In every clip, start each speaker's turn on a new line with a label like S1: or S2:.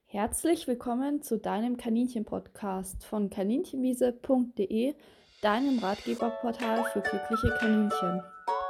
S1: Herzlich willkommen zu deinem Kaninchen-Podcast von kaninchenwiese.de, deinem Ratgeberportal für glückliche Kaninchen.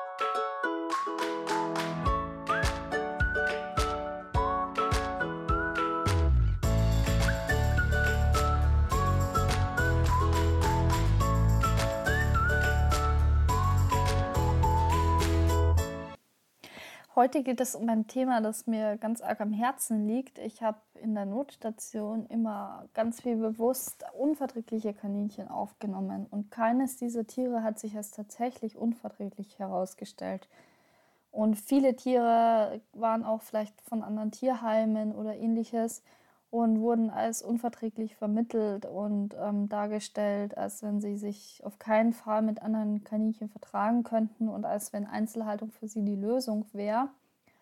S1: Heute geht es um ein Thema, das mir ganz arg am Herzen liegt. Ich habe in der Notstation immer ganz viel bewusst unverträgliche Kaninchen aufgenommen und keines dieser Tiere hat sich als tatsächlich unverträglich herausgestellt. Und viele Tiere waren auch vielleicht von anderen Tierheimen oder ähnliches und wurden als unverträglich vermittelt und dargestellt, als wenn sie sich auf keinen Fall mit anderen Kaninchen vertragen könnten und als wenn Einzelhaltung für sie die Lösung wäre.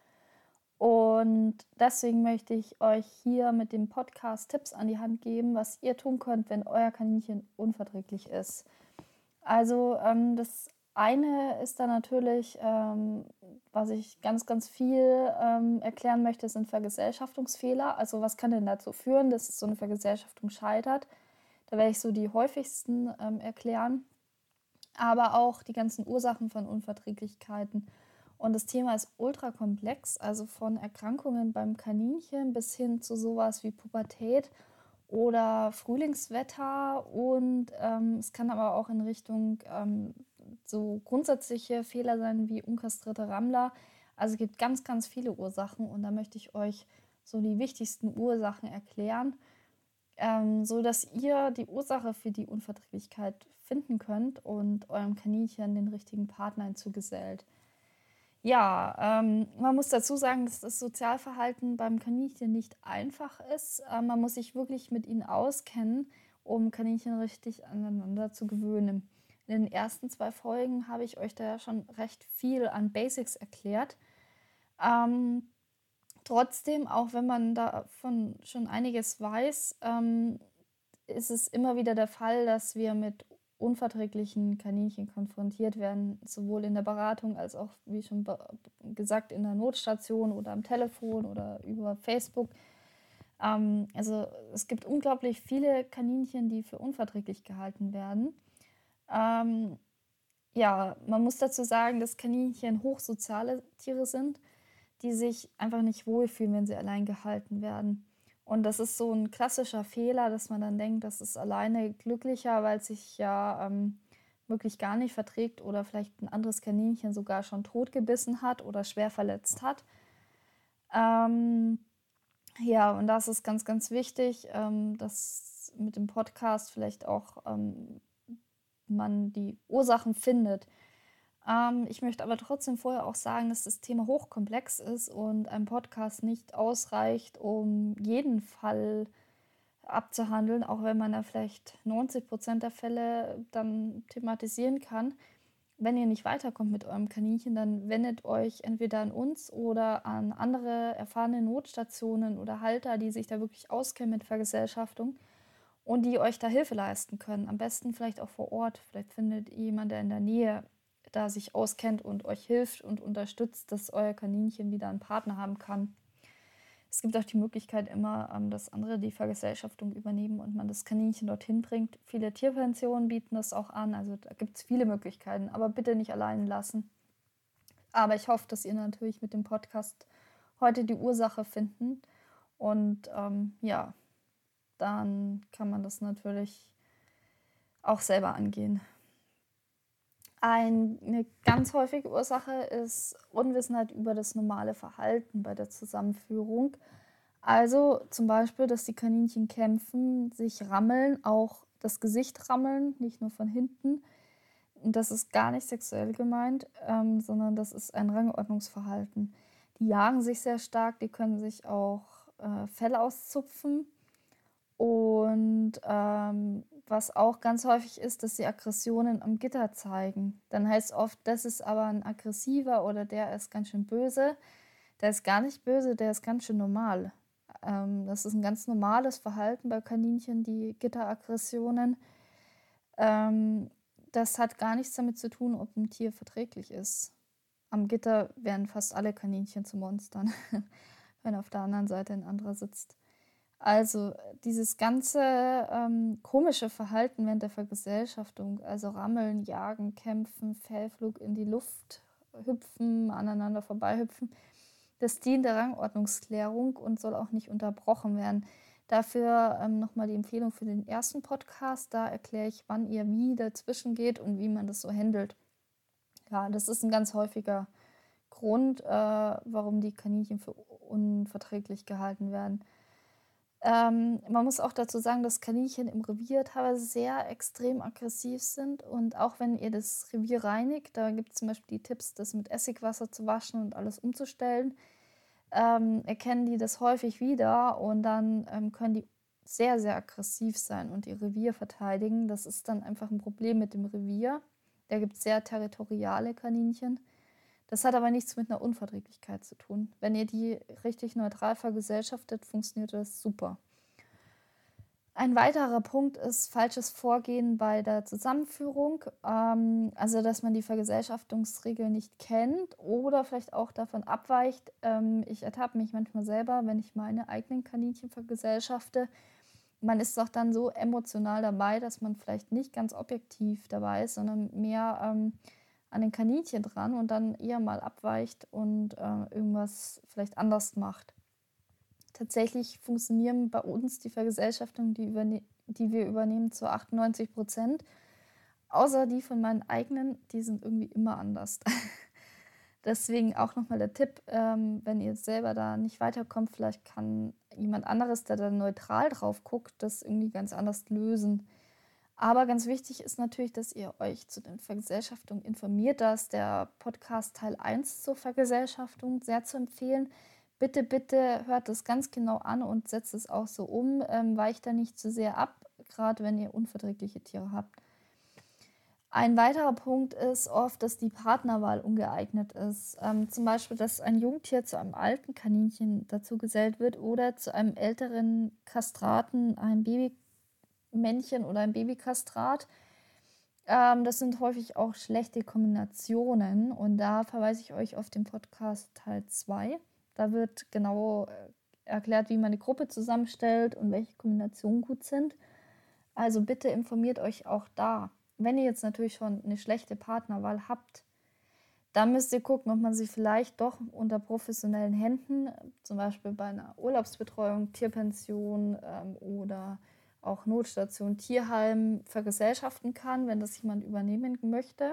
S1: Und deswegen möchte ich euch hier mit dem Podcast Tipps an die Hand geben, was ihr tun könnt, wenn euer Kaninchen unverträglich ist. Also das eine ist da natürlich, was ich ganz viel erklären möchte, sind Vergesellschaftungsfehler. Also was kann denn dazu führen, dass so eine Vergesellschaftung scheitert? Da werde ich so die häufigsten erklären, aber auch die ganzen Ursachen von Unverträglichkeiten. Und das Thema ist ultra komplex, also von Erkrankungen beim Kaninchen bis hin zu sowas wie Pubertät oder Frühlingswetter und es kann aber auch in Richtung so grundsätzliche Fehler sein wie unkastrierte Rammler. Also es gibt ganz viele Ursachen und da möchte ich euch so die wichtigsten Ursachen erklären, so dass ihr die Ursache für die Unverträglichkeit finden könnt und eurem Kaninchen den richtigen Partner hinzugesellt. Ja, man muss dazu sagen, dass das Sozialverhalten beim Kaninchen nicht einfach ist. Man muss sich wirklich mit ihnen auskennen, um Kaninchen richtig aneinander zu gewöhnen. In den ersten 2 Folgen habe ich euch da ja schon recht viel an Basics erklärt. Ähm, Trotzdem, auch wenn man davon schon einiges weiß, ist es immer wieder der Fall, dass wir mit unverträglichen Kaninchen konfrontiert werden, sowohl in der Beratung als auch, wie schon gesagt, in der Notstation oder am Telefon oder über Facebook. Also es gibt unglaublich viele Kaninchen, die für unverträglich gehalten werden. Ähm, ja, man muss dazu sagen, dass Kaninchen hochsoziale Tiere sind, die sich einfach nicht wohlfühlen, wenn sie allein gehalten werden. Und das ist so ein klassischer Fehler, dass man dann denkt, das ist alleine glücklicher, weil es sich ja wirklich gar nicht verträgt oder vielleicht ein anderes Kaninchen sogar schon totgebissen hat oder schwer verletzt hat. Ähm, ja, und das ist ganz wichtig, dass mit dem Podcast vielleicht auch man die Ursachen findet. Ich möchte aber trotzdem vorher auch sagen, dass das Thema hochkomplex ist und ein Podcast nicht ausreicht, um jeden Fall abzuhandeln, auch wenn man da vielleicht 90% der Fälle dann thematisieren kann. Wenn ihr nicht weiterkommt mit eurem Kaninchen, dann wendet euch entweder an uns oder an andere erfahrene Notstationen oder Halter, die sich da wirklich auskennen mit Vergesellschaftung und die euch da Hilfe leisten können. Am besten vielleicht auch vor Ort. Vielleicht findet ihr jemanden, der in der Nähe da sich auskennt und euch hilft und unterstützt, dass euer Kaninchen wieder einen Partner haben kann. Es gibt auch die Möglichkeit immer, dass andere die Vergesellschaftung übernehmen und man das Kaninchen dorthin bringt. Viele Tierpensionen bieten das auch an, also da gibt es viele Möglichkeiten, aber bitte nicht allein lassen. Aber ich hoffe, dass ihr natürlich mit dem Podcast heute die Ursache finden und ja, dann kann man das natürlich auch selber angehen. Eine ganz häufige Ursache ist Unwissenheit über das normale Verhalten bei der Zusammenführung. Also zum Beispiel, dass die Kaninchen kämpfen, sich rammeln, auch das Gesicht rammeln, nicht nur von hinten. Und das ist gar nicht sexuell gemeint, sondern das ist ein Rangordnungsverhalten. Die jagen sich sehr stark, die können sich auch Fell auszupfen. Und was auch ganz häufig ist, dass sie Aggressionen am Gitter zeigen. Dann heißt oft, das ist aber ein aggressiver oder der ist ganz schön böse. Der ist gar nicht böse, der ist ganz schön normal. Das ist ein ganz normales Verhalten bei Kaninchen, die Gitteraggressionen. Das hat gar nichts damit zu tun, ob ein Tier verträglich ist. Am Gitter werden fast alle Kaninchen zu Monstern, wenn auf der anderen Seite ein anderer sitzt. Also dieses ganze komische Verhalten während der Vergesellschaftung, also Rammeln, Jagen, Kämpfen, Fellflug in die Luft, Hüpfen, aneinander vorbeihüpfen, das dient der Rangordnungsklärung und soll auch nicht unterbrochen werden. Dafür nochmal die Empfehlung für den ersten Podcast. Da erkläre ich, wann ihr wie dazwischen geht und wie man das so handelt. Ja, das ist ein ganz häufiger Grund, warum die Kaninchen für unverträglich gehalten werden. Man muss auch dazu sagen, dass Kaninchen im Revier teilweise sehr extrem aggressiv sind. Und auch wenn ihr das Revier reinigt, da gibt es zum Beispiel die Tipps, das mit Essigwasser zu waschen und alles umzustellen, erkennen die das häufig wieder und dann können die sehr, sehr aggressiv sein und ihr Revier verteidigen. Das ist dann einfach ein Problem mit dem Revier. Da gibt es sehr territoriale Kaninchen. Das hat aber nichts mit einer Unverträglichkeit zu tun. Wenn ihr die richtig neutral vergesellschaftet, funktioniert das super. Ein weiterer Punkt ist falsches Vorgehen bei der Zusammenführung, also dass man die Vergesellschaftungsregeln nicht kennt oder vielleicht auch davon abweicht. Ich ertappe mich manchmal selber, wenn ich meine eigenen Kaninchen vergesellschafte. Man ist doch dann so emotional dabei, dass man vielleicht nicht ganz objektiv dabei ist, sondern mehr an den Kaninchen dran und dann eher mal abweicht und irgendwas vielleicht anders macht. Tatsächlich funktionieren bei uns die Vergesellschaftungen, die wir übernehmen, zu 98%. Außer die von meinen eigenen, die sind irgendwie immer anders. Deswegen auch nochmal der Tipp, wenn ihr selber da nicht weiterkommt, vielleicht kann jemand anderes, der da neutral drauf guckt, das irgendwie ganz anders lösen. Aber ganz wichtig ist natürlich, dass ihr euch zu den Vergesellschaftungen informiert. Da ist der Podcast Teil 1 zur Vergesellschaftung sehr zu empfehlen. Bitte, bitte hört das ganz genau an und setzt es auch so um. Weicht da nicht zu sehr ab, gerade wenn ihr unverträgliche Tiere habt. Ein weiterer Punkt ist oft, dass die Partnerwahl ungeeignet ist. Zum Beispiel, dass ein Jungtier zu einem alten Kaninchen dazugesellt wird oder zu einem älteren Kastraten, einem Babymännchen oder ein Babykastrat. Das sind häufig auch schlechte Kombinationen und da verweise ich euch auf den Podcast Teil 2. Da wird genau erklärt, wie man eine Gruppe zusammenstellt und welche Kombinationen gut sind. Also bitte informiert euch auch da. Wenn ihr jetzt natürlich schon eine schlechte Partnerwahl habt, dann müsst ihr gucken, ob man sie vielleicht doch unter professionellen Händen, zum Beispiel bei einer Urlaubsbetreuung, Tierpension oder auch Notstation, Tierheim vergesellschaften kann, wenn das jemand übernehmen möchte.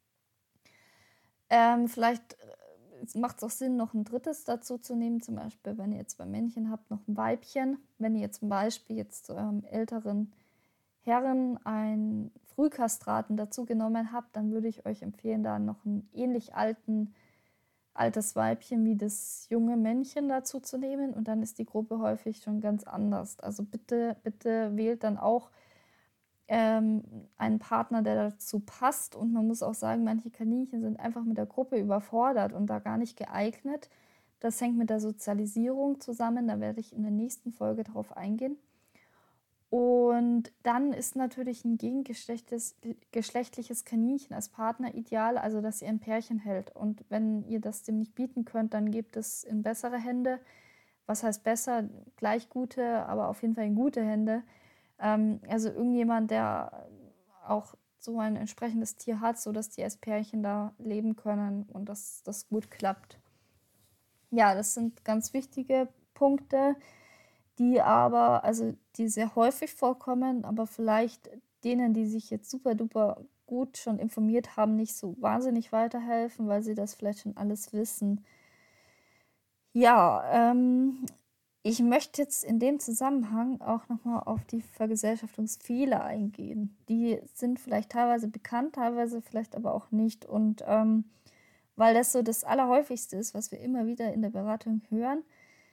S1: Vielleicht macht es auch Sinn, noch ein drittes dazu zu nehmen, zum Beispiel, wenn ihr jetzt 2 Männchen habt, noch ein Weibchen. Wenn ihr zum Beispiel jetzt zu eurem älteren Herren einen Frühkastraten dazu genommen habt, dann würde ich euch empfehlen, da noch ein ähnlich altes Weibchen wie das junge Männchen dazu zu nehmen und dann ist die Gruppe häufig schon ganz anders. Also bitte, bitte wählt dann auch einen Partner, der dazu passt und man muss auch sagen, manche Kaninchen sind einfach mit der Gruppe überfordert und da gar nicht geeignet. Das hängt mit der Sozialisierung zusammen, da werde ich in der nächsten Folge darauf eingehen. Und dann ist natürlich ein gegengeschlechtliches Kaninchen als Partner ideal, also dass ihr ein Pärchen hält. Und wenn ihr das dem nicht bieten könnt, dann gebt es in bessere Hände. Was heißt besser? Gleich gute, aber auf jeden Fall in gute Hände. Also irgendjemand, der auch so ein entsprechendes Tier hat, sodass die als Pärchen da leben können und dass das gut klappt. Ja, das sind ganz wichtige Punkte, die sehr häufig vorkommen, aber vielleicht denen, die sich jetzt super duper gut schon informiert haben, nicht so wahnsinnig weiterhelfen, weil sie das vielleicht schon alles wissen. Ja, ich möchte jetzt in dem Zusammenhang auch nochmal auf die Vergesellschaftungsfehler eingehen. Die sind vielleicht teilweise bekannt, teilweise vielleicht aber auch nicht. Und weil das so das Allerhäufigste ist, was wir immer wieder in der Beratung hören,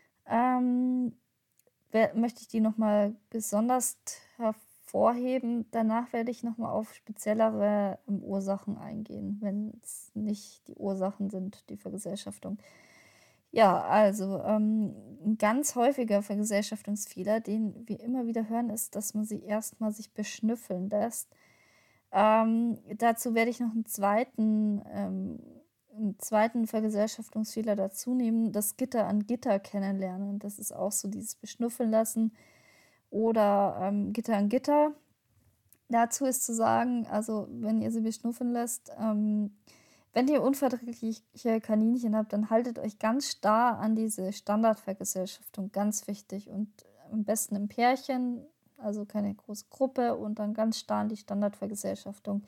S1: möchte ich die nochmal besonders hervorheben. Danach werde ich nochmal auf speziellere Ursachen eingehen, wenn es nicht die Ursachen sind, die Vergesellschaftung. Ja, also ein ganz häufiger Vergesellschaftungsfehler, den wir immer wieder hören, ist, dass man sie erstmal sich beschnüffeln lässt. Dazu werde ich noch einen zweiten einen zweiten Vergesellschaftungsfehler dazu nehmen, das Gitter an Gitter kennenlernen. Das ist auch so dieses Beschnüffeln lassen oder Gitter an Gitter. Dazu ist zu sagen, also wenn ihr sie beschnüffeln lässt, wenn ihr unverträgliche Kaninchen habt, dann haltet euch ganz starr an diese Standardvergesellschaftung, ganz wichtig. Und am besten im Pärchen, also keine große Gruppe und dann ganz starr an die Standardvergesellschaftung.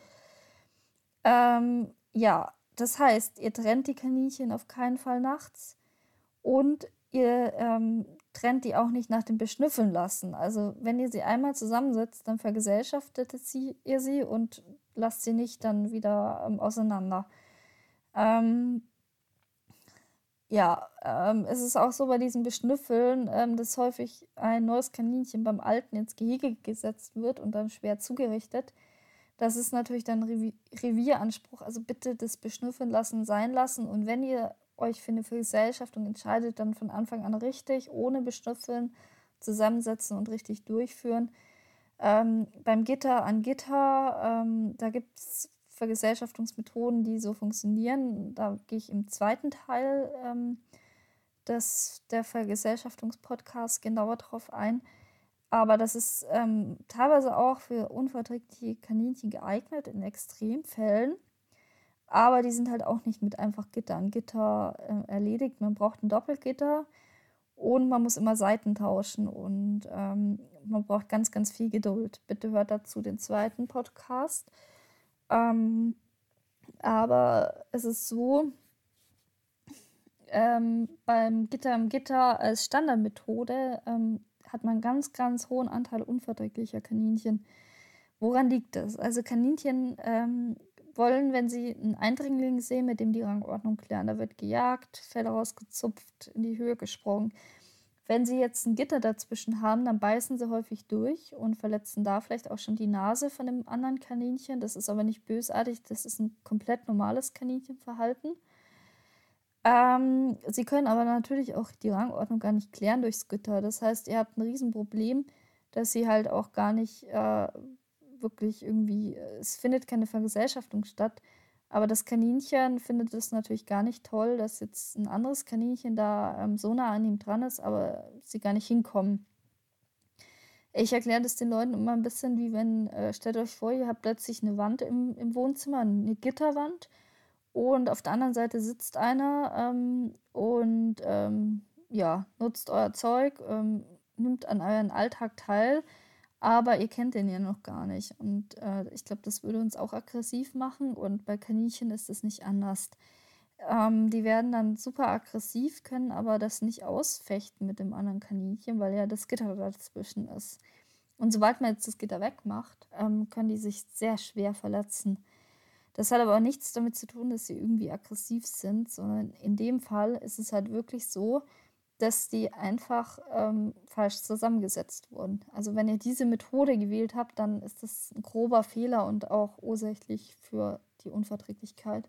S1: Ja, das heißt, ihr trennt die Kaninchen auf keinen Fall nachts und ihr trennt die auch nicht nach dem Beschnüffeln lassen. Also wenn ihr sie einmal zusammensetzt, dann vergesellschaftet ihr sie und lasst sie nicht dann wieder auseinander. Es ist auch so bei diesem Beschnüffeln, dass häufig ein neues Kaninchen beim alten ins Gehege gesetzt wird und dann schwer zugerichtet. Das ist natürlich dann Revieranspruch. Also bitte das Beschnüffeln lassen, sein lassen. Und wenn ihr euch für eine Vergesellschaftung entscheidet, dann von Anfang an richtig, ohne Beschnüffeln, zusammensetzen und richtig durchführen. Beim Gitter an Gitter, da gibt es Vergesellschaftungsmethoden, die so funktionieren. Da gehe ich im zweiten Teil der Vergesellschaftungspodcast genauer drauf ein. Aber das ist teilweise auch für unverträgliche Kaninchen geeignet in Extremfällen. Aber die sind halt auch nicht mit einfach Gitter an Gitter erledigt. Man braucht ein Doppelgitter und man muss immer Seiten tauschen und man braucht ganz, ganz viel Geduld. Bitte hört dazu den zweiten Podcast. Aber es ist so, beim Gitter am Gitter als Standardmethode hat man ganz, ganz hohen Anteil unverträglicher Kaninchen. Woran liegt das? Also Kaninchen wollen, wenn sie einen Eindringling sehen, mit dem die Rangordnung klären. Da wird gejagt, Felle rausgezupft, in die Höhe gesprungen. Wenn sie jetzt ein Gitter dazwischen haben, dann beißen sie häufig durch und verletzen da vielleicht auch schon die Nase von dem anderen Kaninchen. Das ist aber nicht bösartig, das ist ein komplett normales Kaninchenverhalten. Sie können aber natürlich auch die Rangordnung gar nicht klären durchs Gitter. Das heißt, ihr habt ein Riesenproblem, dass sie halt auch gar nicht wirklich irgendwie, es findet keine Vergesellschaftung statt. Aber das Kaninchen findet es natürlich gar nicht toll, dass jetzt ein anderes Kaninchen da so nah an ihm dran ist, aber sie gar nicht hinkommen. Ich erkläre das den Leuten immer ein bisschen wie wenn, stellt euch vor, ihr habt plötzlich eine Wand im Wohnzimmer, eine Gitterwand. Und auf der anderen Seite sitzt einer und nutzt euer Zeug, nimmt an euren Alltag teil, aber ihr kennt den ja noch gar nicht. Und ich glaube, das würde uns auch aggressiv machen und bei Kaninchen ist es nicht anders. Die werden dann super aggressiv, können aber das nicht ausfechten mit dem anderen Kaninchen, weil ja das Gitter dazwischen ist. Und sobald man jetzt das Gitter wegmacht, können die sich sehr schwer verletzen. Das hat aber auch nichts damit zu tun, dass sie irgendwie aggressiv sind, sondern in dem Fall ist es halt wirklich so, dass die einfach falsch zusammengesetzt wurden. Also wenn ihr diese Methode gewählt habt, dann ist das ein grober Fehler und auch ursächlich für die Unverträglichkeit.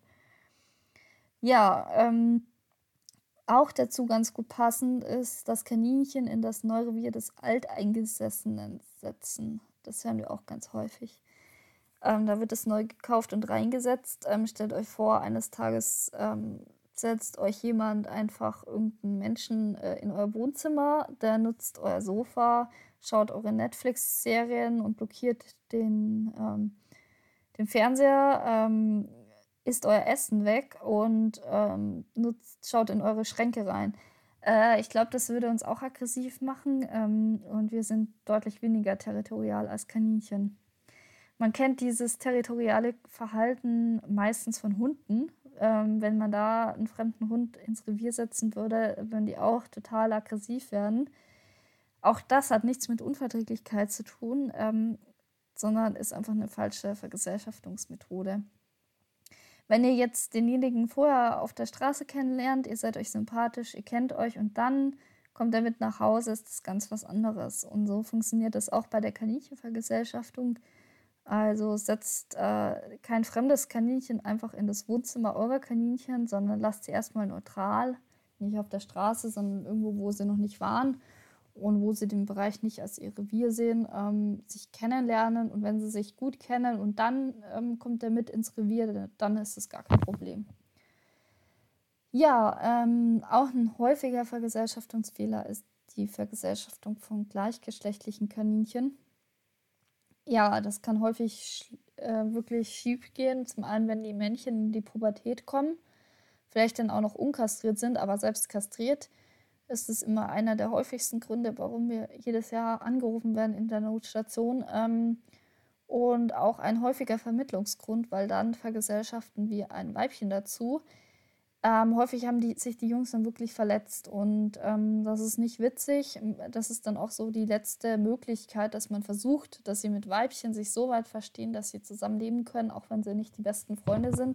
S1: Ja, auch dazu ganz gut passend ist das Kaninchen in das Neurevier des Alteingesessenen setzen. Das hören wir auch ganz häufig. Da wird es neu gekauft und reingesetzt. Stellt euch vor, eines Tages setzt euch jemand einfach irgendeinen Menschen in euer Wohnzimmer, der nutzt euer Sofa, schaut eure Netflix-Serien und blockiert den Fernseher, isst euer Essen weg und schaut in eure Schränke rein. Ich glaube, das würde uns auch aggressiv machen und wir sind deutlich weniger territorial als Kaninchen. Man kennt dieses territoriale Verhalten meistens von Hunden. Wenn man da einen fremden Hund ins Revier setzen würde, würden die auch total aggressiv werden. Auch das hat nichts mit Unverträglichkeit zu tun, sondern ist einfach eine falsche Vergesellschaftungsmethode. Wenn ihr jetzt denjenigen vorher auf der Straße kennenlernt, ihr seid euch sympathisch, ihr kennt euch und dann kommt er mit nach Hause, ist das ganz was anderes. Und so funktioniert das auch bei der Kaninchenvergesellschaftung. Also setzt kein fremdes Kaninchen einfach in das Wohnzimmer eurer Kaninchen, sondern lasst sie erstmal neutral, nicht auf der Straße, sondern irgendwo, wo sie noch nicht waren und wo sie den Bereich nicht als ihr Revier sehen, sich kennenlernen. Und wenn sie sich gut kennen und dann kommt er mit ins Revier, dann ist es gar kein Problem. Ja, auch ein häufiger Vergesellschaftungsfehler ist die Vergesellschaftung von gleichgeschlechtlichen Kaninchen. Ja, das kann häufig wirklich schief gehen. Zum einen, wenn die Männchen in die Pubertät kommen, vielleicht dann auch noch unkastriert sind, aber selbst kastriert ist es immer einer der häufigsten Gründe, warum wir jedes Jahr angerufen werden in der Notstation. Und auch ein häufiger Vermittlungsgrund, weil dann vergesellschaften wir ein Weibchen dazu. Häufig haben sich die Jungs dann wirklich verletzt und das ist nicht witzig. Das ist dann auch so die letzte Möglichkeit, dass man versucht, dass sie mit Weibchen sich so weit verstehen, dass sie zusammenleben können, auch wenn sie nicht die besten Freunde sind.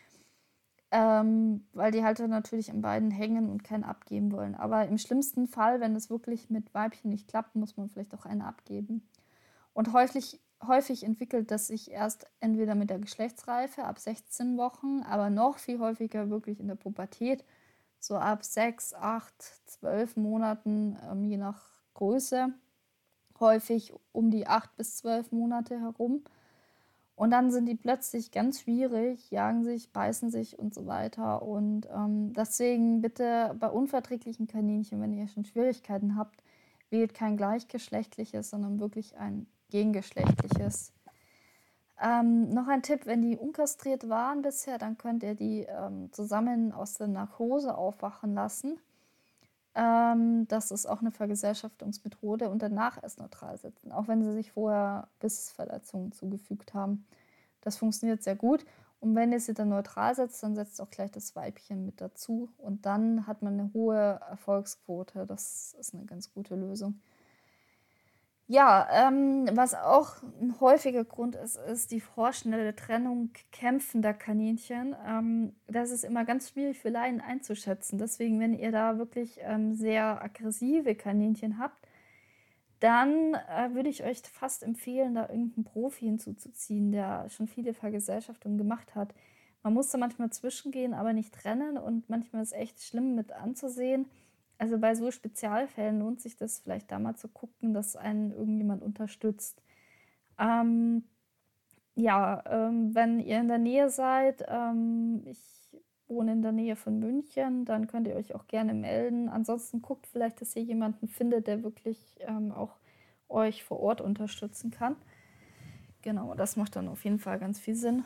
S1: Weil die halt dann natürlich an beiden hängen und keinen abgeben wollen. Aber im schlimmsten Fall, wenn es wirklich mit Weibchen nicht klappt, muss man vielleicht auch eine abgeben. Und häufig entwickelt das sich erst entweder mit der Geschlechtsreife ab 16 Wochen, aber noch viel häufiger wirklich in der Pubertät, so ab 6, 8, 12 Monaten, je nach Größe, häufig um die 8 bis 12 Monate herum. Und dann sind die plötzlich ganz schwierig, jagen sich, beißen sich und so weiter. Und deswegen bitte bei unverträglichen Kaninchen, wenn ihr schon Schwierigkeiten habt, wählt kein gleichgeschlechtliches, sondern wirklich ein gengeschlechtliches. Noch ein Tipp, wenn die unkastriert waren bisher, dann könnt ihr die zusammen aus der Narkose aufwachen lassen. Das ist auch eine Vergesellschaftungsmethode und danach erst neutral setzen, auch wenn sie sich vorher Bissverletzungen zugefügt haben. Das funktioniert sehr gut. Und wenn ihr sie dann neutral setzt, dann setzt auch gleich das Weibchen mit dazu und dann hat man eine hohe Erfolgsquote. Das ist eine ganz gute Lösung. Ja, was auch ein häufiger Grund ist, ist die vorschnelle Trennung kämpfender Kaninchen. Das ist immer ganz schwierig für Laien einzuschätzen. Deswegen, wenn ihr da wirklich sehr aggressive Kaninchen habt, dann würde ich euch fast empfehlen, da irgendeinen Profi hinzuzuziehen, der schon viele Vergesellschaftungen gemacht hat. Man muss da manchmal zwischengehen, aber nicht trennen und manchmal ist es echt schlimm mit anzusehen. Also bei so Spezialfällen lohnt sich das vielleicht da mal zu gucken, dass einen irgendjemand unterstützt. Ähm, ja, wenn ihr in der Nähe seid, ich wohne in der Nähe von München, dann könnt ihr euch auch gerne melden. Ansonsten guckt vielleicht, dass ihr jemanden findet, der wirklich auch euch vor Ort unterstützen kann. Genau, das macht dann auf jeden Fall ganz viel Sinn.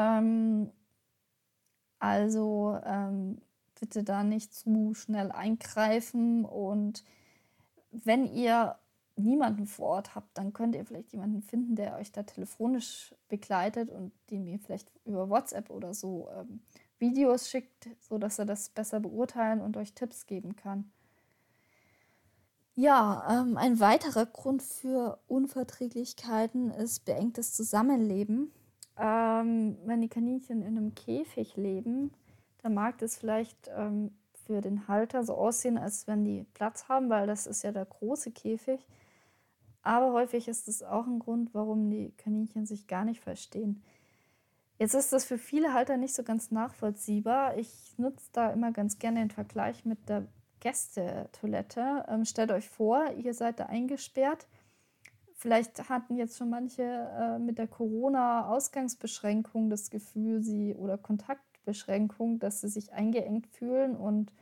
S1: Also bitte da nicht zu schnell eingreifen und wenn ihr niemanden vor Ort habt, dann könnt ihr vielleicht jemanden finden, der euch da telefonisch begleitet und dem ihr vielleicht über WhatsApp oder so Videos schickt, sodass er das besser beurteilen und euch Tipps geben kann. Ja, ein weiterer Grund für Unverträglichkeiten ist beengtes Zusammenleben. Wenn die Kaninchen in einem Käfig leben, dann mag das vielleicht für den Halter so aussehen, als wenn die Platz haben, weil das ist ja der große Käfig. Aber häufig ist es auch ein Grund, warum die Kaninchen sich gar nicht verstehen. Jetzt ist das für viele Halter nicht so ganz nachvollziehbar. Ich nutze da immer ganz gerne den Vergleich mit der Gästetoilette. Stellt euch vor, ihr seid da eingesperrt. Vielleicht hatten jetzt schon manche mit der Corona-Ausgangsbeschränkung das Gefühl, oder Kontaktbeschränkung, dass sie sich eingeengt fühlen.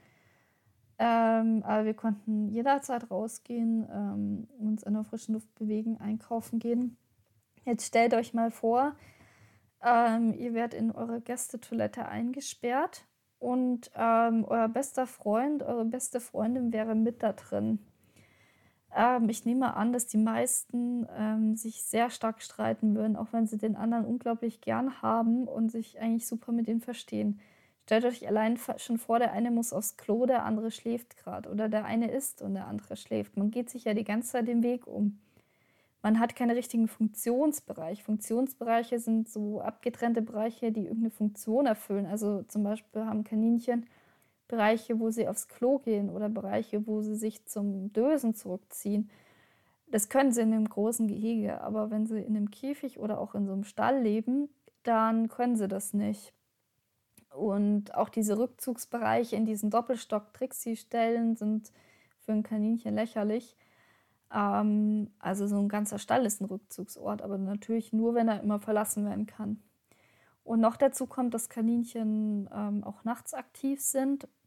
S1: Aber wir konnten jederzeit rausgehen, uns an der frischen Luft bewegen, einkaufen gehen. Jetzt stellt euch mal vor, ihr werdet in eure Gästetoilette eingesperrt und euer bester Freund, eure beste Freundin wäre mit da drin. Ich nehme an, dass die meisten sich sehr stark streiten würden, auch wenn sie den anderen unglaublich gern haben und sich eigentlich super mit ihnen verstehen. Stellt euch allein schon vor, der eine muss aufs Klo, der andere schläft gerade. Oder der eine isst und der andere schläft. Man geht sich ja die ganze Zeit den Weg um. Man hat keine richtigen Funktionsbereiche. Funktionsbereiche sind so abgetrennte Bereiche, die irgendeine Funktion erfüllen. Also zum Beispiel haben Kaninchen Bereiche, wo sie aufs Klo gehen oder Bereiche, wo sie sich zum Dösen zurückziehen. Das können sie in einem großen Gehege, aber wenn sie in einem Käfig oder auch in so einem Stall leben, dann können sie das nicht. Und auch diese Rückzugsbereiche in diesen Doppelstock-Trixie-Stellen sind für ein Kaninchen lächerlich. Also so ein ganzer Stall ist ein Rückzugsort, aber natürlich nur, wenn er immer verlassen werden kann. Und noch dazu kommt, dass Kaninchen auch nachts aktiv sind.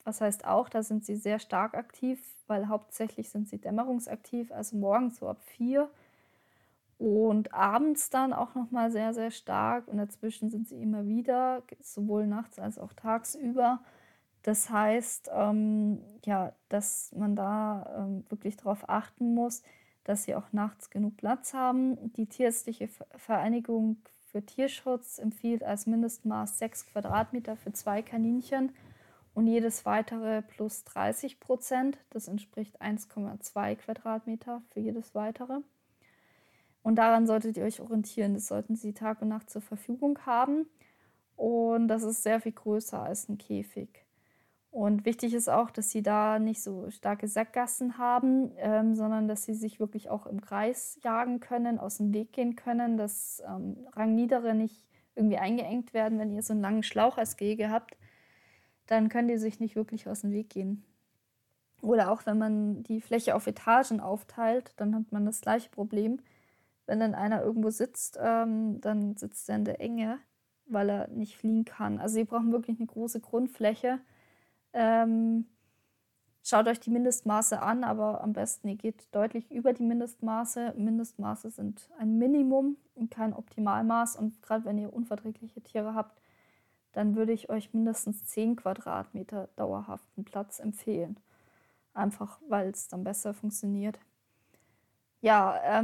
S1: Was heißt auch, da sind sie sehr stark aktiv, weil hauptsächlich sind sie dämmerungsaktiv, also morgens so ab 4 und abends dann auch nochmal sehr, sehr stark. Und dazwischen sind sie immer wieder, sowohl nachts als auch tagsüber. Das heißt, ja, dass man da wirklich darauf achten muss, dass sie auch nachts genug Platz haben. Die Tierärztliche Vereinigung für Tierschutz empfiehlt als Mindestmaß 6 Quadratmeter für 2 Kaninchen und jedes weitere plus 30%. Das entspricht 1,2 Quadratmeter für jedes weitere. Und daran solltet ihr euch orientieren. Das sollten sie Tag und Nacht zur Verfügung haben. Und das ist sehr viel größer als ein Käfig. Und wichtig ist auch, dass sie da nicht so starke Sackgassen haben, sondern dass sie sich wirklich auch im Kreis jagen können, aus dem Weg gehen können, dass Rangniedere nicht irgendwie eingeengt werden. Wenn ihr so einen langen Schlauch als Gehege habt, dann können die sich nicht wirklich aus dem Weg gehen. Oder auch wenn man die Fläche auf Etagen aufteilt, dann hat man das gleiche Problem. Wenn dann einer irgendwo sitzt, dann sitzt er in der Enge, weil er nicht fliehen kann. Also sie brauchen wirklich eine große Grundfläche. Schaut euch die Mindestmaße an, aber am besten ihr geht deutlich über die Mindestmaße. Mindestmaße sind ein Minimum und kein Optimalmaß. Und gerade wenn ihr unverträgliche Tiere habt, dann würde ich euch mindestens 10 Quadratmeter dauerhaften Platz empfehlen. Einfach, weil es dann besser funktioniert. Ja,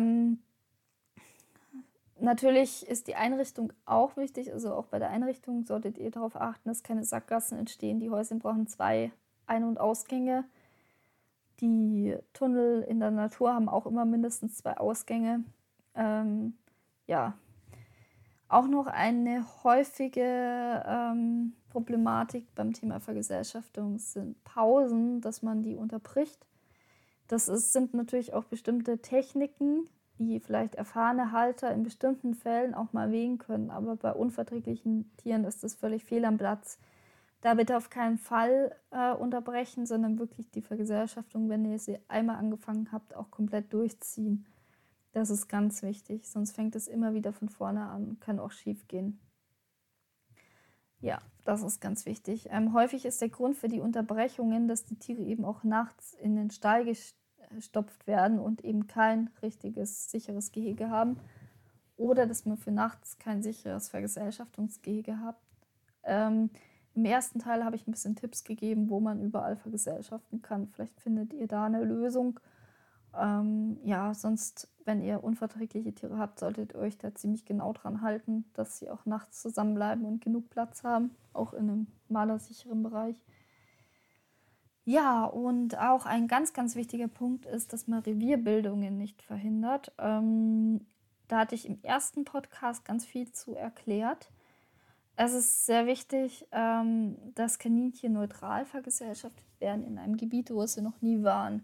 S1: natürlich ist die Einrichtung auch wichtig. Also auch bei der Einrichtung solltet ihr darauf achten, dass keine Sackgassen entstehen. Die Häuschen brauchen 2 Ein- und Ausgänge. Die Tunnel in der Natur haben auch immer mindestens 2 Ausgänge. Ja, auch noch eine häufige Problematik beim Thema Vergesellschaftung sind Pausen, dass man die unterbricht. Sind natürlich auch bestimmte Techniken, die vielleicht erfahrene Halter in bestimmten Fällen auch mal wählen können. Aber bei unverträglichen Tieren ist das völlig fehl am Platz. Da bitte auf keinen Fall unterbrechen, sondern wirklich die Vergesellschaftung, wenn ihr sie einmal angefangen habt, auch komplett durchziehen. Das ist ganz wichtig, sonst fängt es immer wieder von vorne an, kann auch schief gehen. Ja, das ist ganz wichtig. Häufig ist der Grund für die Unterbrechungen, dass die Tiere eben auch nachts in den Stall gestopft werden und eben kein richtiges, sicheres Gehege haben. Oder dass man für nachts kein sicheres Vergesellschaftungsgehege hat. Im ersten Teil habe ich ein bisschen Tipps gegeben, wo man überall vergesellschaften kann. Vielleicht findet ihr da eine Lösung. Ja, sonst, wenn ihr unverträgliche Tiere habt, solltet ihr euch da ziemlich genau dran halten, dass sie auch nachts zusammenbleiben und genug Platz haben, auch in einem malersicheren Bereich. Ja, und auch ein ganz, ganz wichtiger Punkt ist, dass man Revierbildungen nicht verhindert. Da hatte ich im ersten Podcast ganz viel zu erklärt. Es ist sehr wichtig, dass Kaninchen neutral vergesellschaftet werden in einem Gebiet, wo sie noch nie waren.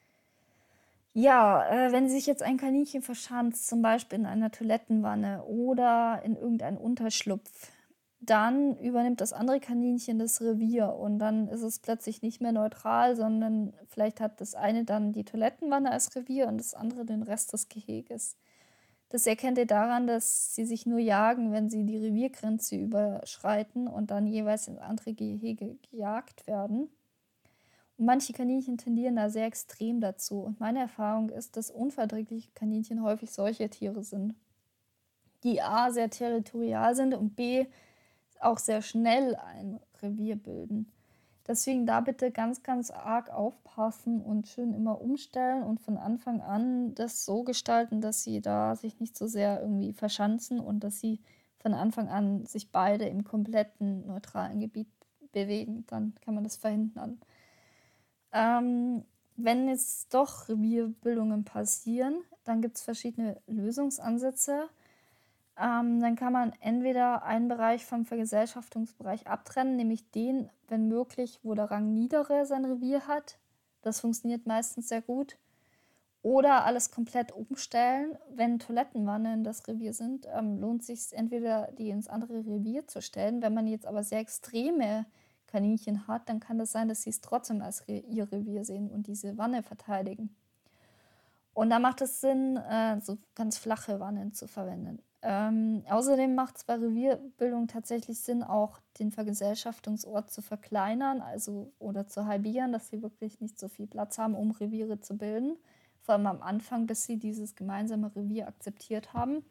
S1: Ja, wenn sich jetzt ein Kaninchen verschanzt, zum Beispiel in einer Toilettenwanne oder in irgendeinem Unterschlupf, dann übernimmt das andere Kaninchen das Revier und dann ist es plötzlich nicht mehr neutral, sondern vielleicht hat das eine dann die Toilettenwanne als Revier und das andere den Rest des Geheges. Das erkennt ihr daran, dass sie sich nur jagen, wenn sie die Reviergrenze überschreiten und dann jeweils ins andere Gehege gejagt werden. Und manche Kaninchen tendieren da sehr extrem dazu. Und meine Erfahrung ist, dass unverträgliche Kaninchen häufig solche Tiere sind, die A, sehr territorial sind und B, auch sehr schnell ein Revier bilden. Deswegen da bitte ganz, ganz arg aufpassen und schön immer umstellen und von Anfang an das so gestalten, dass sie da sich nicht so sehr irgendwie verschanzen und dass sie von Anfang an sich beide im kompletten neutralen Gebiet bewegen. Dann kann man das verhindern. Wenn jetzt doch Revierbildungen passieren, dann gibt es verschiedene Lösungsansätze. Dann kann man entweder einen Bereich vom Vergesellschaftungsbereich abtrennen, nämlich den, wenn möglich, wo der Rangniedere sein Revier hat. Das funktioniert meistens sehr gut. Oder alles komplett umstellen. Wenn Toilettenwannen das Revier sind, lohnt es sich entweder, die ins andere Revier zu stellen. Wenn man jetzt aber sehr extreme Kaninchen hat, dann kann es sein, dass sie es trotzdem als ihr Revier sehen und diese Wanne verteidigen. Und da macht es Sinn, so ganz flache Wannen zu verwenden. Außerdem macht es bei Revierbildung tatsächlich Sinn, auch den Vergesellschaftungsort zu verkleinern, also oder zu halbieren, dass sie wirklich nicht so viel Platz haben, um Reviere zu bilden. Vor allem am Anfang, bis sie dieses gemeinsame Revier akzeptiert haben.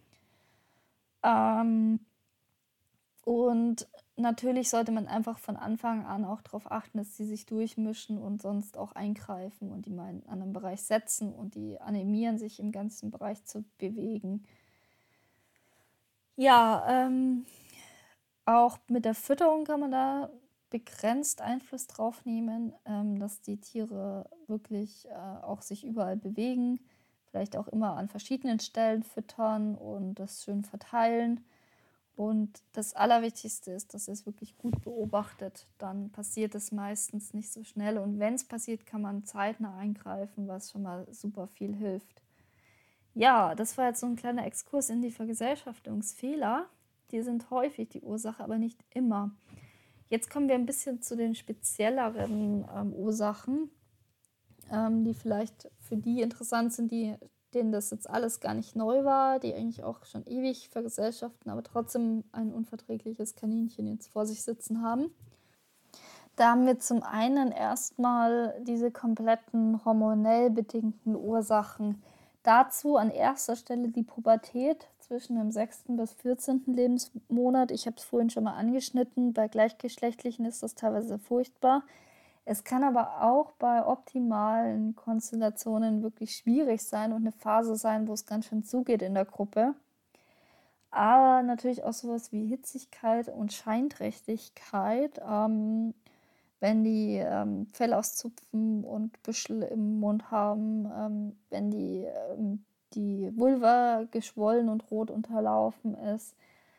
S1: Und natürlich sollte man einfach von Anfang an auch darauf achten, dass sie sich durchmischen und sonst auch eingreifen und die mal in einen anderen Bereich setzen und die animieren, sich im ganzen Bereich zu bewegen. Ja, auch mit der Fütterung kann man da begrenzt Einfluss drauf nehmen, dass die Tiere wirklich auch sich überall bewegen, vielleicht auch immer an verschiedenen Stellen füttern und das schön verteilen. Und das Allerwichtigste ist, dass ihr es wirklich gut beobachtet. Dann passiert es meistens nicht so schnell. Und wenn es passiert, kann man zeitnah eingreifen, was schon mal super viel hilft. Ja, das war jetzt so ein kleiner Exkurs in die Vergesellschaftungsfehler. Die sind häufig die Ursache, aber nicht immer. Jetzt kommen wir ein bisschen zu den spezielleren Ursachen, die vielleicht für die interessant sind, denen das jetzt alles gar nicht neu war, die eigentlich auch schon ewig vergesellschaften, aber trotzdem ein unverträgliches Kaninchen jetzt vor sich sitzen haben. Da haben wir zum einen erstmal diese kompletten hormonell bedingten Ursachen. Dazu an erster Stelle die Pubertät zwischen dem 6. bis 14. Lebensmonat. Ich habe es vorhin schon mal angeschnitten. Bei Gleichgeschlechtlichen ist das teilweise furchtbar. Es kann aber auch bei optimalen Konstellationen wirklich schwierig sein und eine Phase sein, wo es ganz schön zugeht in der Gruppe. Aber natürlich auch sowas wie Hitzigkeit und Scheinträchtigkeit, wenn die Fell auszupfen und Büschel im Mund haben, wenn die Vulva geschwollen und rot unterlaufen ist,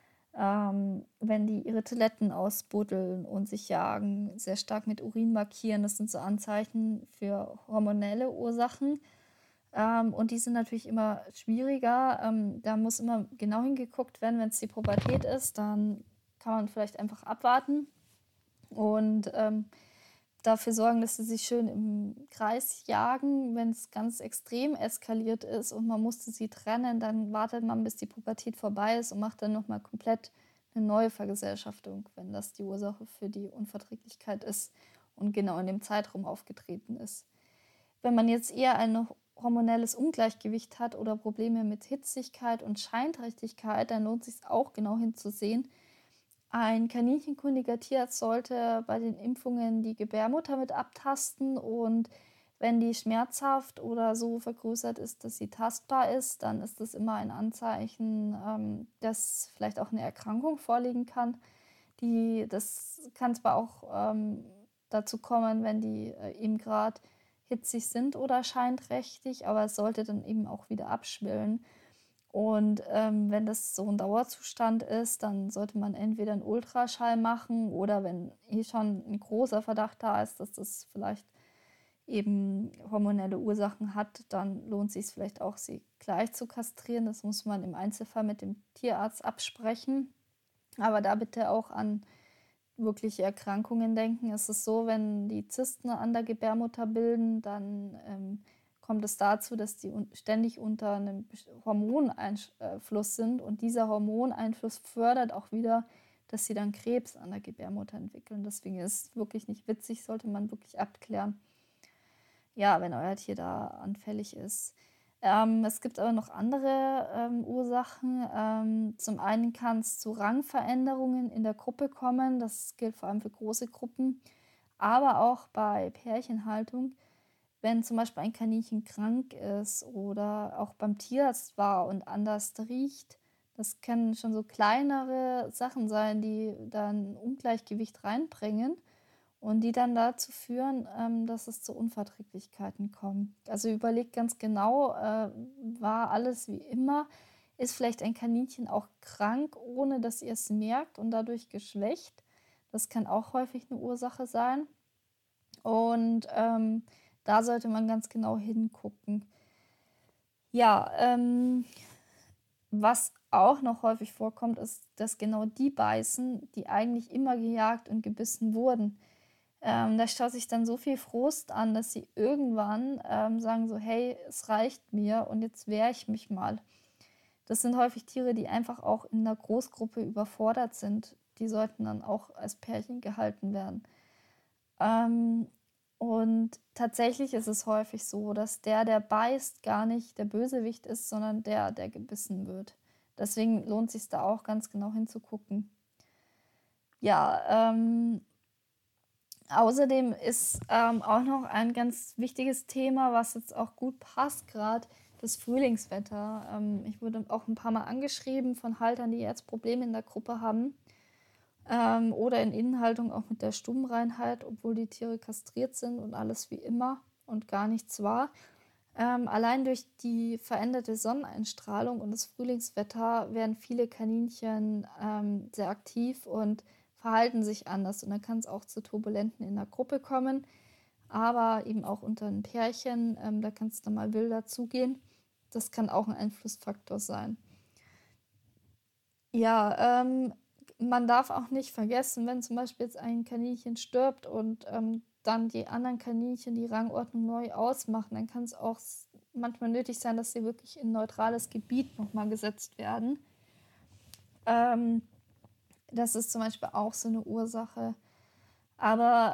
S1: wenn die ihre Toiletten ausbuddeln und sich jagen, sehr stark mit Urin markieren. Das sind so Anzeichen für hormonelle Ursachen. Und die sind natürlich immer schwieriger. Da muss immer genau hingeguckt werden, wenn es die Pubertät ist, dann kann man vielleicht einfach abwarten und dafür sorgen, dass sie sich schön im Kreis jagen. Wenn es ganz extrem eskaliert ist und man musste sie trennen, dann wartet man, bis die Pubertät vorbei ist und macht dann nochmal komplett eine neue Vergesellschaftung, wenn das die Ursache für die Unverträglichkeit ist und genau in dem Zeitraum aufgetreten ist. Wenn man jetzt eher ein hormonelles Ungleichgewicht hat oder Probleme mit Hitzigkeit und Scheinträchtigkeit, dann lohnt es sich auch genau hinzusehen. Ein kaninchenkundiger Tierarzt sollte bei den Impfungen die Gebärmutter mit abtasten und wenn die schmerzhaft oder so vergrößert ist, dass sie tastbar ist, dann ist das immer ein Anzeichen, dass vielleicht auch eine Erkrankung vorliegen kann. Das kann zwar auch dazu kommen, wenn die eben gerade hitzig sind oder scheinträchtig, aber es sollte dann eben auch wieder abschwillen. Und wenn das so ein Dauerzustand ist, dann sollte man entweder einen Ultraschall machen oder wenn schon ein großer Verdacht da ist, dass das vielleicht eben hormonelle Ursachen hat, dann lohnt es sich vielleicht auch, sie gleich zu kastrieren. Das muss man im Einzelfall mit dem Tierarzt absprechen. Aber da bitte auch an wirkliche Erkrankungen denken. Es ist so, wenn die Zysten an der Gebärmutter bilden, dann kommt es dazu, dass die ständig unter einem Hormoneinfluss sind und dieser Hormoneinfluss fördert auch wieder, dass sie dann Krebs an der Gebärmutter entwickeln. Deswegen ist es wirklich nicht witzig, sollte man wirklich abklären, ja, wenn euer Tier da anfällig ist. Es gibt aber noch andere Ursachen. Zum einen kann es zu Rangveränderungen in der Gruppe kommen. Das gilt vor allem für große Gruppen, aber auch bei Pärchenhaltung. Wenn zum Beispiel ein Kaninchen krank ist oder auch beim Tierarzt war und anders riecht, das können schon so kleinere Sachen sein, die dann Ungleichgewicht reinbringen und die dann dazu führen, dass es zu Unverträglichkeiten kommt. Also überlegt ganz genau, war alles wie immer? Ist vielleicht ein Kaninchen auch krank, ohne dass ihr es merkt und dadurch geschwächt? Das kann auch häufig eine Ursache sein. Und da sollte man ganz genau hingucken. Ja, was auch noch häufig vorkommt, ist, dass genau die beißen, die eigentlich immer gejagt und gebissen wurden. Da staut sich dann so viel Frust an, dass sie irgendwann sagen so, hey, es reicht mir und jetzt wehre ich mich mal. Das sind häufig Tiere, die einfach auch in der Großgruppe überfordert sind. Die sollten dann auch als Pärchen gehalten werden. Ähm, und tatsächlich ist es häufig so, dass der beißt, gar nicht der Bösewicht ist, sondern der gebissen wird. Deswegen lohnt es sich da auch ganz genau hinzugucken. Ja, außerdem ist auch noch ein ganz wichtiges Thema, was jetzt auch gut passt, gerade das Frühlingswetter. Ich wurde auch ein paar Mal angeschrieben von Haltern, die jetzt Probleme in der Gruppe haben oder in Innenhaltung auch mit der Stubenreinheit, obwohl die Tiere kastriert sind und alles wie immer und gar nichts war. Allein durch die veränderte Sonneneinstrahlung und das Frühlingswetter werden viele Kaninchen sehr aktiv und verhalten sich anders. Und dann kann es auch zu Turbulenten in der Gruppe kommen, aber eben auch unter ein Pärchen. Da kann es dann mal wilder zugehen. Das kann auch ein Einflussfaktor sein. Ja, man darf auch nicht vergessen, wenn zum Beispiel jetzt ein Kaninchen stirbt und dann die anderen Kaninchen die Rangordnung neu ausmachen, dann kann es auch manchmal nötig sein, dass sie wirklich in ein neutrales Gebiet nochmal gesetzt werden. Ähm, Das ist zum Beispiel auch so eine Ursache. Aber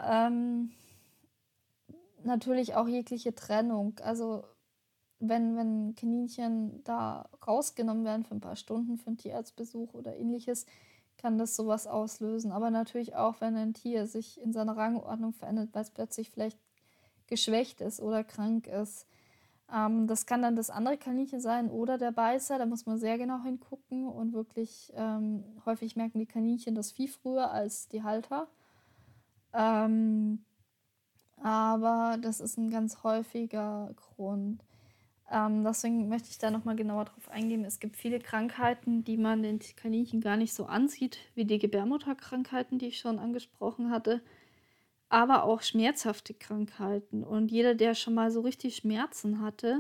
S1: natürlich auch jegliche Trennung. Also wenn Kaninchen da rausgenommen werden für ein paar Stunden für einen Tierarztbesuch oder ähnliches, kann das sowas auslösen. Aber natürlich auch, wenn ein Tier sich in seiner Rangordnung verändert, weil es plötzlich vielleicht geschwächt ist oder krank ist. Das kann dann das andere Kaninchen sein oder der Beißer. Da muss man sehr genau hingucken und wirklich häufig merken die Kaninchen das viel früher als die Halter. Ähm, aber das ist ein ganz häufiger Grund. Deswegen möchte ich da nochmal genauer drauf eingehen. Es gibt viele Krankheiten, die man den Kaninchen gar nicht so ansieht, wie die Gebärmutterkrankheiten, die ich schon angesprochen hatte, aber auch schmerzhafte Krankheiten. Und jeder, der schon mal so richtig Schmerzen hatte,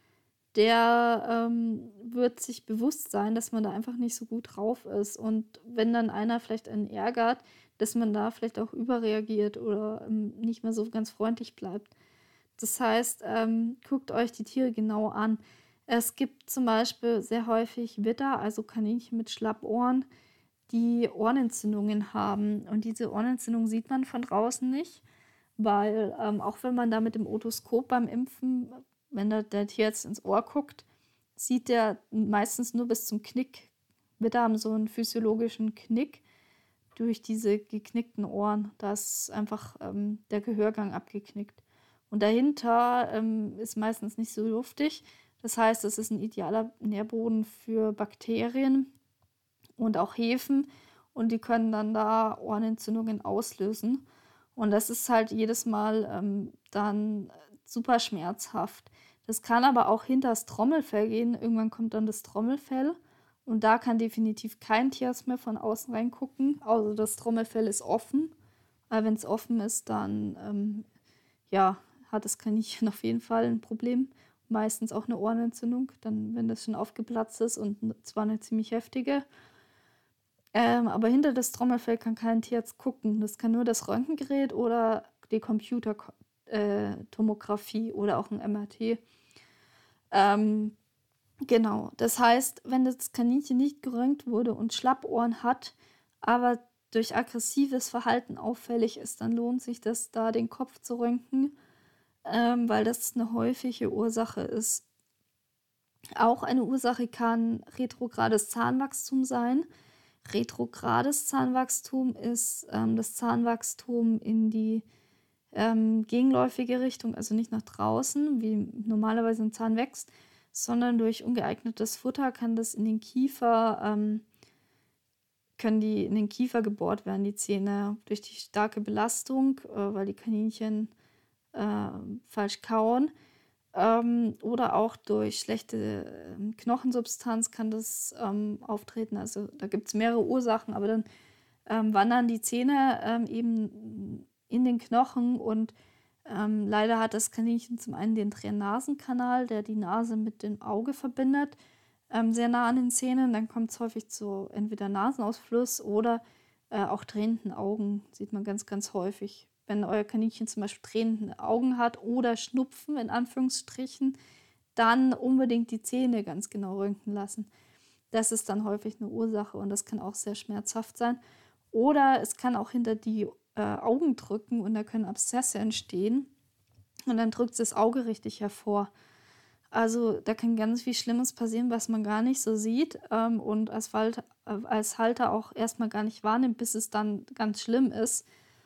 S1: der wird sich bewusst sein, dass man da einfach nicht so gut drauf ist. Und wenn dann einer vielleicht einen ärgert, dass man da vielleicht auch überreagiert oder nicht mehr so ganz freundlich bleibt. Das heißt, guckt euch die Tiere genau an. Es gibt zum Beispiel sehr häufig Widder, also Kaninchen mit Schlappohren, die Ohrenentzündungen haben. Und diese Ohrenentzündung sieht man von draußen nicht, weil auch wenn man da mit dem Otoskop beim Impfen, wenn der Tierarzt ins Ohr guckt, sieht der meistens nur bis zum Knick. Widder haben so einen physiologischen Knick durch diese geknickten Ohren. Da ist einfach der Gehörgang abgeknickt. Und dahinter ist meistens nicht so luftig. Das heißt, es ist ein idealer Nährboden für Bakterien und auch Hefen. Und die können dann da Ohrenentzündungen auslösen. Und das ist halt jedes Mal dann super schmerzhaft. Das kann aber auch hinter das Trommelfell gehen. Irgendwann kommt dann das Trommelfell. Und da kann definitiv kein Tierarzt mehr von außen reingucken. Also das Trommelfell ist offen. Weil wenn es offen ist, dann ja, hat das Kaninchen auf jeden Fall ein Problem. Meistens auch eine Ohrenentzündung, dann, wenn das schon aufgeplatzt ist und zwar eine ziemlich heftige. Aber hinter das Trommelfell kann kein Tierarzt gucken. Das kann nur das Röntgengerät oder die Computertomographie oder auch ein MRT. Genau, das heißt, wenn das Kaninchen nicht geröntgt wurde und Schlappohren hat, aber durch aggressives Verhalten auffällig ist, dann lohnt sich das, da den Kopf zu röntgen, weil das eine häufige Ursache ist. Auch eine Ursache kann retrogrades Zahnwachstum sein. Retrogrades Zahnwachstum ist das Zahnwachstum in die gegenläufige Richtung, also nicht nach draußen, wie normalerweise ein Zahn wächst, sondern durch ungeeignetes Futter kann das in den Kiefer, können die in den Kiefer gebohrt werden, die Zähne, durch die starke Belastung, weil die Kaninchen falsch kauen. Oder auch durch schlechte Knochensubstanz kann das auftreten. Also da gibt es mehrere Ursachen, aber dann wandern die Zähne eben in den Knochen und leider hat das Kaninchen zum einen den Tränennasenkanal, der die Nase mit dem Auge verbindet, sehr nah an den Zähnen. Dann kommt es häufig zu entweder Nasenausfluss oder auch tränenden Augen, sieht man ganz, ganz häufig. Wenn euer Kaninchen zum Beispiel tränende Augen hat oder Schnupfen in Anführungsstrichen, dann unbedingt die Zähne ganz genau röntgen lassen. Das ist dann häufig eine Ursache und das kann auch sehr schmerzhaft sein. Oder es kann auch hinter die Augen drücken und da können Abszesse entstehen und dann drückt es das Auge richtig hervor. Also da kann ganz viel Schlimmes passieren, was man gar nicht so sieht und als Halter auch erstmal gar nicht wahrnimmt, bis es dann ganz schlimm ist.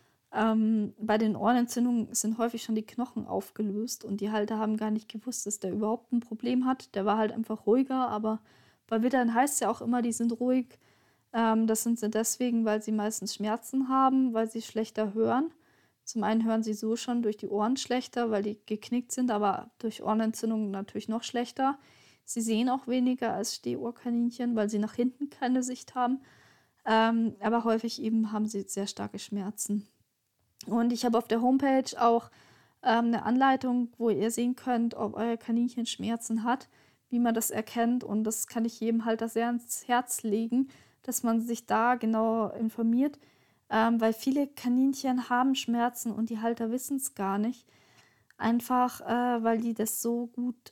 S1: Bei den Ohrenentzündungen sind häufig schon die Knochen aufgelöst und die Halter haben gar nicht gewusst, dass der überhaupt ein Problem hat. Der war halt einfach ruhiger, aber bei Wittern heißt es ja auch immer, die sind ruhig. Das sind sie deswegen, weil sie meistens Schmerzen haben, weil sie schlechter hören. Zum einen hören sie so schon durch die Ohren schlechter, weil die geknickt sind, aber durch Ohrenentzündungen natürlich noch schlechter. Sie sehen auch weniger als Stehohrkaninchen, weil sie nach hinten keine Sicht haben. Aber häufig eben haben sie sehr starke Schmerzen. Und ich habe auf der Homepage auch eine Anleitung, wo ihr sehen könnt, ob euer Kaninchen Schmerzen hat, wie man das erkennt. Und das kann ich jedem Halter sehr ans Herz legen, dass man sich da genau informiert. Weil viele Kaninchen haben Schmerzen und die Halter wissen es gar nicht. Einfach, weil die das so gut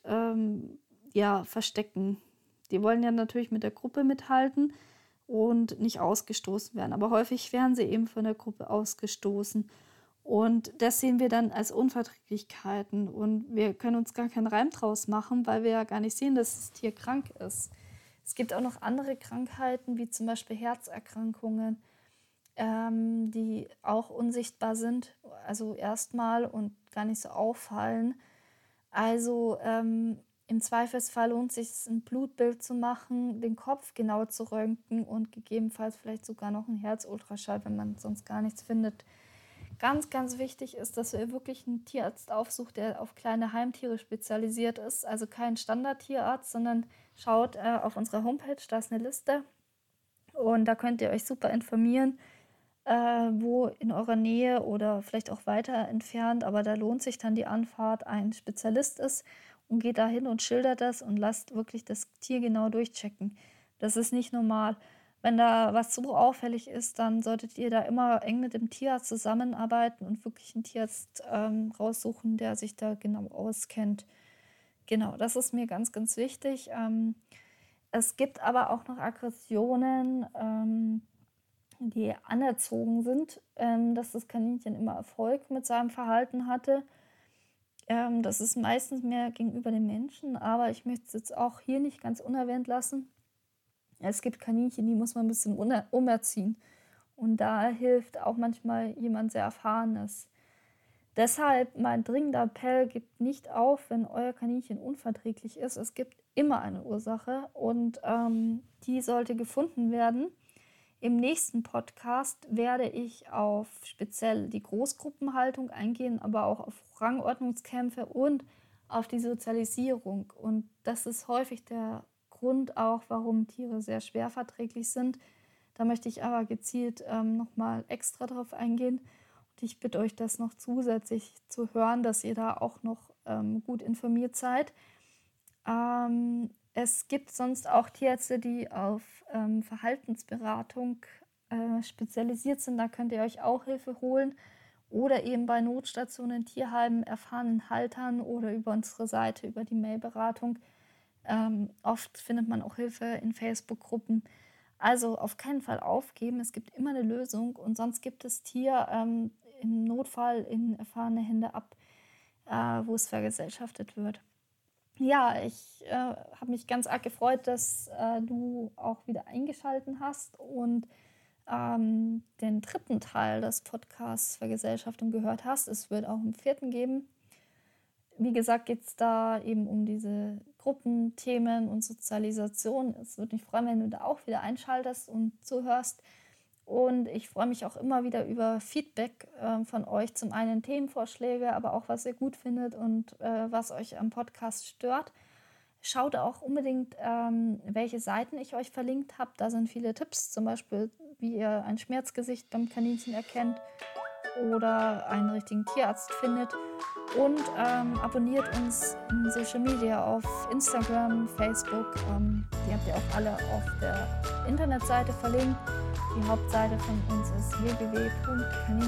S1: verstecken. Die wollen ja natürlich mit der Gruppe mithalten und nicht ausgestoßen werden. Aber häufig werden sie eben von der Gruppe ausgestoßen. Und das sehen wir dann als Unverträglichkeiten. Und wir können uns gar keinen Reim draus machen, weil wir ja gar nicht sehen, dass das Tier krank ist. Es gibt auch noch andere Krankheiten, wie zum Beispiel Herzerkrankungen, die auch unsichtbar sind, also erstmal und gar nicht so auffallen. Also im Zweifelsfall lohnt es sich, ein Blutbild zu machen, den Kopf genau zu röntgen und gegebenenfalls vielleicht sogar noch einen Herzultraschall, wenn man sonst gar nichts findet. Ganz, ganz wichtig ist, dass ihr wirklich einen Tierarzt aufsucht, der auf kleine Heimtiere spezialisiert ist. Also kein Standard-Tierarzt, sondern schaut auf unserer Homepage, da ist eine Liste. Und da könnt ihr euch super informieren, wo in eurer Nähe oder vielleicht auch weiter entfernt, aber da lohnt sich dann die Anfahrt, ein Spezialist ist und geht da hin und schildert das und lasst wirklich das Tier genau durchchecken. Das ist nicht normal. Wenn da was so auffällig ist, dann solltet ihr da immer eng mit dem Tierarzt zusammenarbeiten und wirklich einen Tierarzt raussuchen, der sich da genau auskennt. Genau, das ist mir ganz, ganz wichtig. Es gibt aber auch noch Aggressionen, die anerzogen sind, dass das Kaninchen immer Erfolg mit seinem Verhalten hatte. Das ist meistens mehr gegenüber den Menschen, aber ich möchte es jetzt auch hier nicht ganz unerwähnt lassen. Es gibt Kaninchen, die muss man ein bisschen umerziehen. Und da hilft auch manchmal jemand sehr Erfahrenes. Deshalb mein dringender Appell, gebt nicht auf, wenn euer Kaninchen unverträglich ist. Es gibt immer eine Ursache und die sollte gefunden werden. Im nächsten Podcast werde ich auf speziell die Großgruppenhaltung eingehen, aber auch auf Rangordnungskämpfe und auf die Sozialisierung. Und das ist häufig der Grund auch, warum Tiere sehr schwer verträglich sind. Da möchte ich aber gezielt nochmal extra drauf eingehen. Und ich bitte euch, das noch zusätzlich zu hören, dass ihr da auch noch gut informiert seid. Es gibt sonst auch Tierärzte, die auf Verhaltensberatung spezialisiert sind. Da könnt ihr euch auch Hilfe holen. Oder eben bei Notstationen, Tierheimen, erfahrenen Haltern oder über unsere Seite, über die Mailberatung. Oft findet man auch Hilfe in Facebook-Gruppen. Also auf keinen Fall aufgeben, es gibt immer eine Lösung und sonst gibt das Tier im Notfall in erfahrene Hände ab, wo es vergesellschaftet wird. Ja, ich habe mich ganz arg gefreut, dass du auch wieder eingeschaltet hast und den dritten Teil des Podcasts Vergesellschaftung gehört hast. Es wird auch einen vierten geben. Wie gesagt, geht es da eben um diese Gruppenthemen und Sozialisation. Es würde mich freuen, wenn du da auch wieder einschaltest und zuhörst. Und ich freue mich auch immer wieder über Feedback von euch. Zum einen Themenvorschläge, aber auch, was ihr gut findet und was euch am Podcast stört. Schaut auch unbedingt, welche Seiten ich euch verlinkt habe. Da sind viele Tipps, zum Beispiel, wie ihr ein Schmerzgesicht beim Kaninchen erkennt oder einen richtigen Tierarzt findet. Und abonniert uns in Social Media auf Instagram, Facebook. Die habt ihr auch alle auf der Internetseite verlinkt. Die Hauptseite von uns ist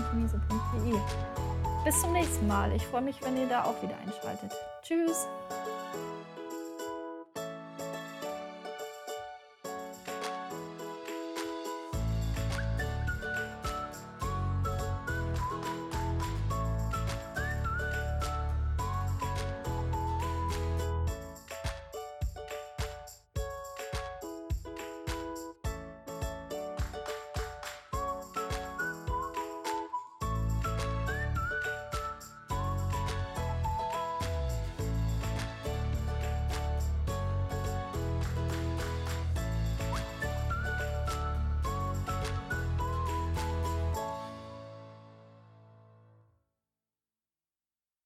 S1: www.kaninchenwiese.de. Bis zum nächsten Mal. Ich freue mich, wenn ihr da auch wieder einschaltet. Tschüss!